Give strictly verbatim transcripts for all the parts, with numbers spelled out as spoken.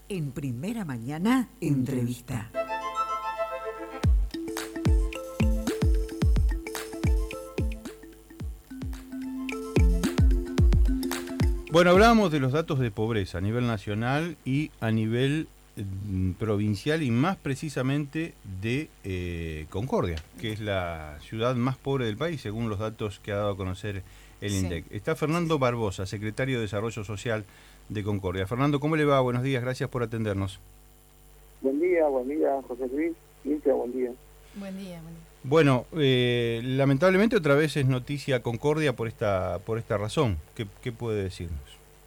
En Primera Mañana, entrevista. Bueno, hablábamos de los datos de pobreza a nivel nacional y a nivel eh, provincial y más precisamente de eh, Concordia, que es la ciudad más pobre del país según los datos que ha dado a conocer el Sí. INDEC. Está Fernando Barbosa, secretario de Desarrollo Social de Concordia. Fernando, ¿cómo le va? Buenos días, gracias por atendernos. Buen día, buen día, José Luis. Cintia, buen día. Buen día, buen día. Bueno, eh, lamentablemente otra vez es noticia Concordia por esta por esta razón. ¿Qué, qué puede decirnos?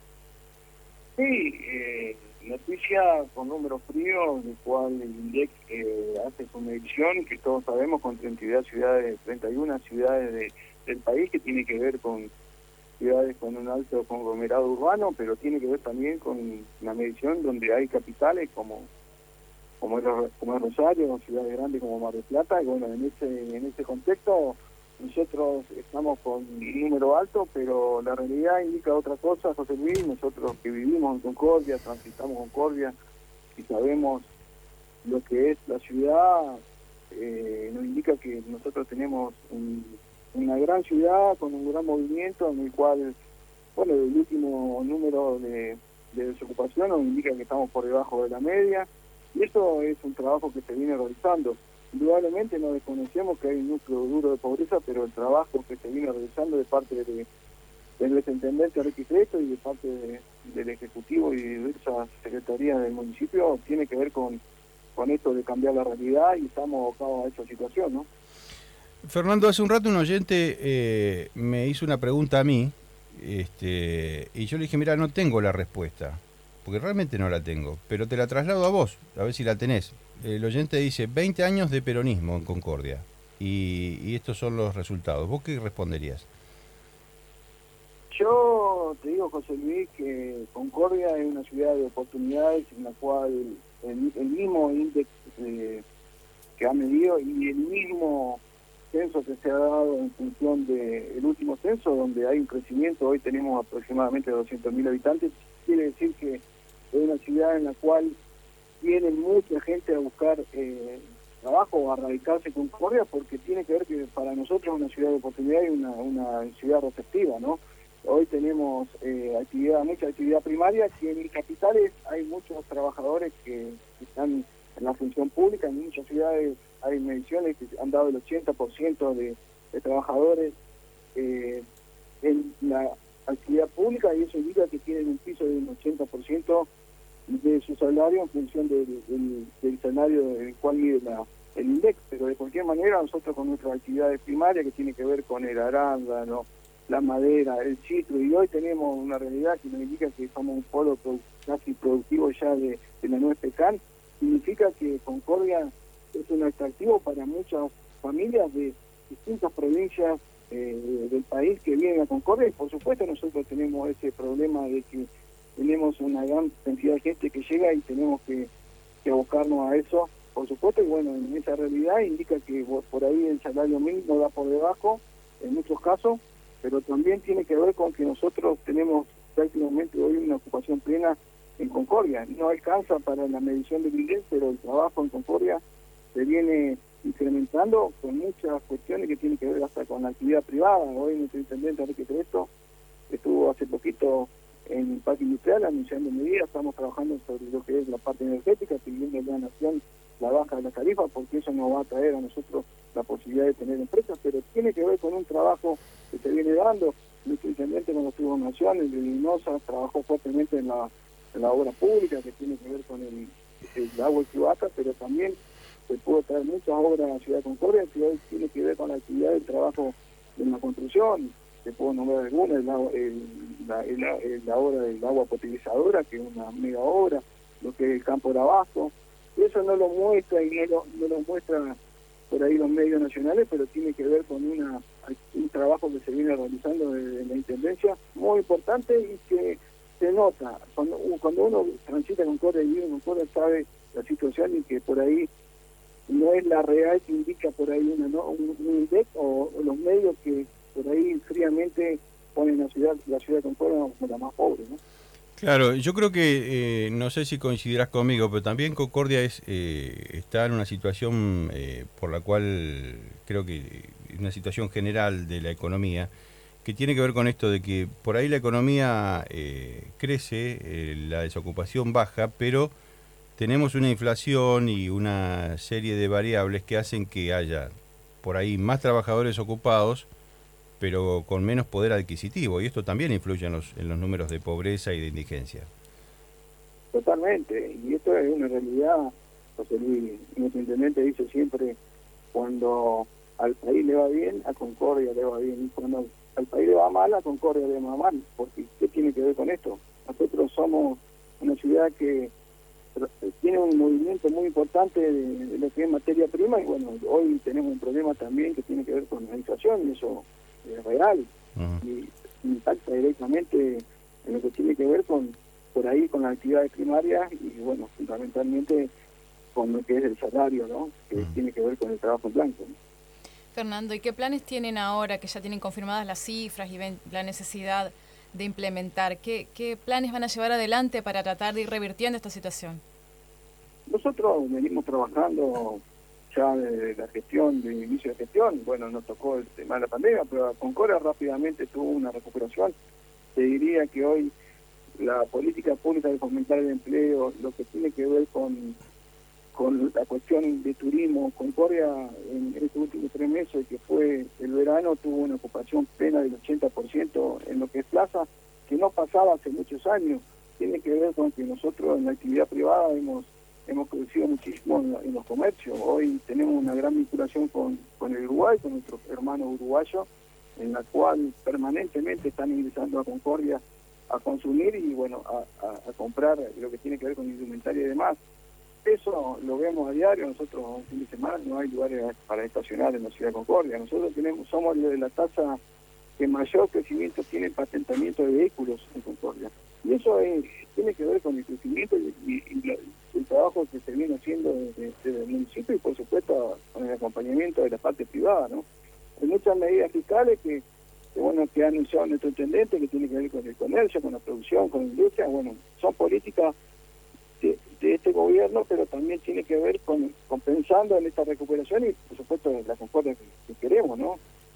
Sí, eh, noticia con números fríos, del cual el INDEC eh, hace su medición, que todos sabemos, con treinta y una ciudades, treinta y una ciudades de, del país, que tiene que ver con ciudades con un alto conglomerado urbano, pero tiene que ver también con una medición donde hay capitales como como es, como es Rosario, ciudades grandes como Mar del Plata, y bueno, en ese en ese contexto nosotros estamos con un número alto, pero la realidad indica otra cosa, José Luis. Nosotros que vivimos en Concordia, transitamos Concordia y sabemos lo que es la ciudad, eh, nos indica que nosotros tenemos un, una gran ciudad con un gran movimiento en el cual, bueno, el último número de, de desocupación nos indica que estamos por debajo de la media. Y eso es un trabajo que se viene realizando. Indudablemente no desconocemos que hay un núcleo duro de pobreza, pero el trabajo que se viene realizando de parte de, del viceintendente Enrique Cresto y de parte de, del Ejecutivo y de diversas secretarías del municipio tiene que ver con, con esto de cambiar la realidad, y estamos abocados a esa situación, ¿no? Fernando, hace un rato un oyente eh, me hizo una pregunta a mí, este, y yo le dije, mira, no tengo la respuesta. Porque realmente no la tengo, pero te la traslado a vos, a ver si la tenés. El oyente dice, veinte años de peronismo en Concordia, y, y estos son los resultados. ¿Vos qué responderías? Yo te digo, José Luis, que Concordia es una ciudad de oportunidades en la cual el, el mismo índice eh, que ha medido y el mismo censo que se ha dado en función del último censo, donde hay un crecimiento, hoy tenemos aproximadamente doscientos mil habitantes, quiere decir que es una ciudad en la cual viene mucha gente a buscar eh, trabajo o a radicarse en Concordia, porque tiene que ver que para nosotros es una ciudad de oportunidad y una, una ciudad receptiva, ¿no? Hoy tenemos eh, actividad, mucha actividad primaria, que en capitales hay muchos trabajadores que están en la función pública. En muchas ciudades hay mediciones que han dado el ochenta por ciento de, de trabajadores eh, en la actividad pública, y eso indica que tienen un piso de un ochenta por ciento de su salario en función del, del, del salario del cual mide la, el INDEC. Pero de cualquier manera, nosotros con nuestras actividades primarias, que tiene que ver con el arándano, la madera, el citro, y hoy tenemos una realidad que nos indica que somos un polo produ casi productivo ya de, de la nuez pecan, significa que Concordia es un atractivo para muchas familias de distintas provincias eh, del país que vienen a Concordia. Y por supuesto nosotros tenemos ese problema de que tenemos una gran cantidad de gente que llega y tenemos que, que abocarnos a eso, por supuesto. Y bueno, en esa realidad indica que por ahí el salario mínimo da por debajo en muchos casos, pero también tiene que ver con que nosotros tenemos prácticamente hoy una ocupación plena en Concordia. No alcanza para la medición del INDEC, pero el trabajo en Concordia se viene incrementando con muchas cuestiones que tienen que ver hasta con la actividad privada. Hoy nuestro intendente Enrique Cresto estuvo hace poquito en el parque industrial anunciando medidas. Estamos trabajando sobre lo que es la parte energética, pidiendo a la nación la baja de la tarifa, porque eso nos va a traer a nosotros la posibilidad de tener empresas, pero tiene que ver con un trabajo que se viene dando. Nuestro intendente, cuando estuvo en Nación, el de Linosa, trabajó fuertemente en la, en la obra pública, que tiene que ver con el, el agua y Cloaca, pero también se pudo traer muchas obras a la ciudad de Concordia, que hoy tiene que ver con la actividad del trabajo en la construcción. Se puedo nombrar alguna, el, el, la, el, el, la obra del agua potabilizadora, que es una mega obra, lo que es el campo de abasto. Eso no lo muestra y no lo, no lo muestra por ahí los medios nacionales, pero tiene que ver con una un trabajo que se viene realizando en la Intendencia, muy importante, y que se nota. Cuando, cuando uno transita Concordia y vive en Concordia, sabe la situación, y que por ahí no es la real que indica por ahí una, ¿no? un, un INDEC o, o los medios que por ahí fríamente ponen la ciudad la ciudad de Concordia como la más pobre, ¿no? Claro, yo creo que, eh, no sé si coincidirás conmigo, pero también Concordia es eh, está en una situación eh, por la cual creo que es una situación general de la economía, que tiene que ver con esto de que por ahí la economía eh, crece, eh, la desocupación baja, pero tenemos una inflación y una serie de variables que hacen que haya por ahí más trabajadores ocupados, pero con menos poder adquisitivo, y esto también influye en los, en los números de pobreza y de indigencia. Totalmente, y esto es una realidad. José Luis, nuestro intendente dice siempre, cuando al país le va bien, a Concordia le va bien, y cuando al país le va mal, a Concordia le va mal, porque ¿qué tiene que ver con esto? Nosotros somos una ciudad que tiene un movimiento muy importante de, de lo que es materia prima, y bueno, hoy tenemos un problema también que tiene que ver con la inflación, y eso es real, uh-huh. y impacta directamente en lo que tiene que ver con, por ahí, con las actividades primarias, y bueno, fundamentalmente con lo que es el salario, ¿no? Que uh-huh. tiene que ver con el trabajo en blanco, ¿no? Fernando, ¿y qué planes tienen ahora que ya tienen confirmadas las cifras y ven la necesidad de implementar? ¿Qué, qué planes van a llevar adelante para tratar de ir revirtiendo esta situación? Nosotros venimos trabajando ya desde la gestión, de inicio de gestión. Bueno, nos tocó el tema de la pandemia, pero Concordia rápidamente tuvo una recuperación. Te diría que hoy la política pública de fomentar el empleo, lo que tiene que ver con, con la cuestión de turismo, Concordia en estos últimos tres meses, que fue el verano, tuvo una ocupación plena del ochenta por ciento en lo que es plaza, que no pasaba hace muchos años. Tiene que ver con que nosotros en la actividad privada hemos hemos crecido muchísimo en, en los comercios. Hoy tenemos una gran vinculación con, con el Uruguay, con nuestros hermanos uruguayos, en la cual permanentemente están ingresando a Concordia a consumir y bueno, a, a, a comprar lo que tiene que ver con indumentaria y demás. Eso lo vemos a diario. Nosotros un fin de semana no hay lugares para estacionar en la ciudad de Concordia. Nosotros tenemos somos de la tasa que mayor crecimiento tiene el patentamiento de vehículos en Concordia. Y eso es, tiene que ver con el crecimiento y, y, y la, el trabajo que se viene haciendo desde, desde el municipio y por supuesto con el acompañamiento de la parte privada, ¿no? Hay muchas medidas fiscales que, que bueno que ha anunciado nuestro intendente, que tiene que ver con el comercio, con la producción, con la industria. Bueno, son políticas de, de este gobierno, pero también tiene que ver con, con pensando en esta recuperación y por supuesto la Concordia que, que queremos, ¿no?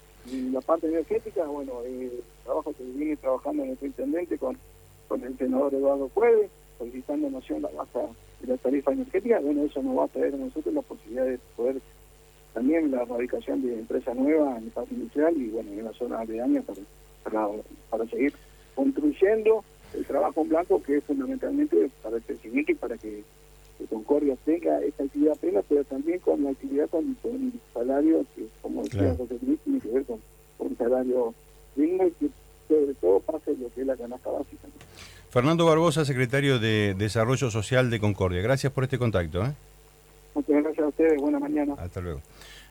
Y la parte energética, bueno, el trabajo que viene trabajando nuestro intendente con, con el senador Eduardo Puede, solicitando nación la baja de la tarifa energética. Bueno, eso nos va a traer a nosotros la posibilidad de poder también la erradicación de empresas nuevas en el parque industrial y bueno, en la zona aledaña para, para, para seguir construyendo el trabajo en blanco, que es fundamentalmente para el crecimiento y para que, que Concordia tenga esta actividad plena, pero también con la actividad con, con el salario, que como decía claro. José Luis, tiene que ver con, con un salario digno y que sobre todo pase lo que es la canasta básica, ¿no? Fernando Barbosa, secretario de Desarrollo Social de Concordia. Gracias por este contacto, ¿eh? Muchas gracias a ustedes. Buena mañana. Hasta luego.